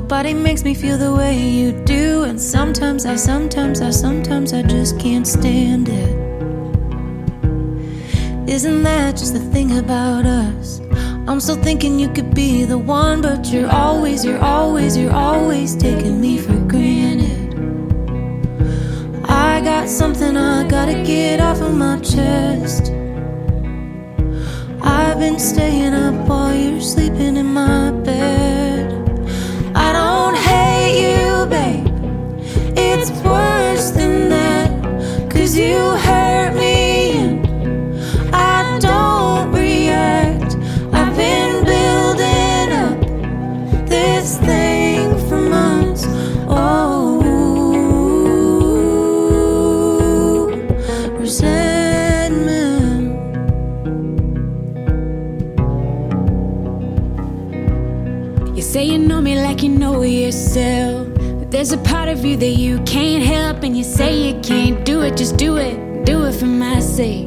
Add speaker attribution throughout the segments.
Speaker 1: nobody makes me feel the way you do. And sometimes I just can't stand it. Isn't that just the thing about us? I'm still thinking you could be the one, but you're always taking me for granted. I got something I gotta get off of my chest. I've been staying up while you're sleeping in my bed. I don't hate you, babe, it's worse than that. 'Cause you hurt me and I don't react. I've been building up this thing for months. Oh, resentment.
Speaker 2: You say you know me like you know yourself, but there's a part of you that you can't help. And you say you can't do it, just do it for my sake.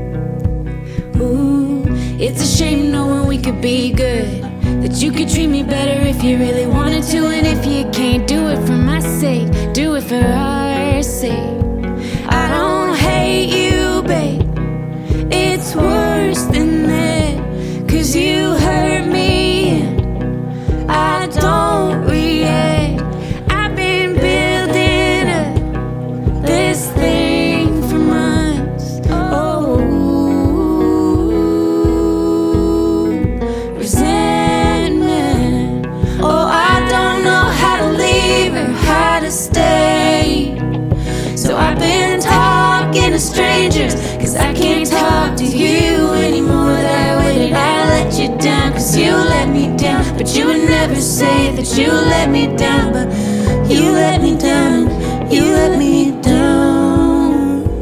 Speaker 2: Ooh, it's a shame knowing we could be good, that you could treat me better if you really wanted to. And if you can't do it for my sake, do it for our sake. I don't hate you, babe, it's worse than that. 'Cause you hurt me and I don't react. I've been building up this thing for months. Oh, resentment. Oh, I don't know how to leave or how to stay. So I've been talking to strangers, 'cause I can't talk to you anymore that way. Did I let you down? 'Cause you let me down. But you would never say that you let me down. But you let me down, you let me down.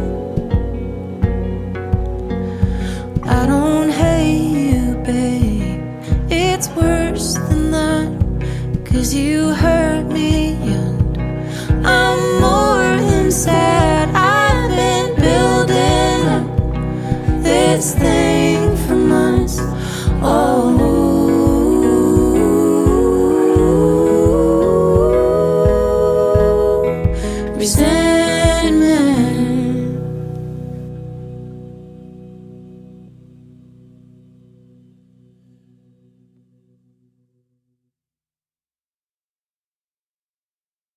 Speaker 1: I don't hate you, babe, it's worse than that. 'Cause you hurt me and I'm more than sad. I've been building up this thing for months. Oh, resentment.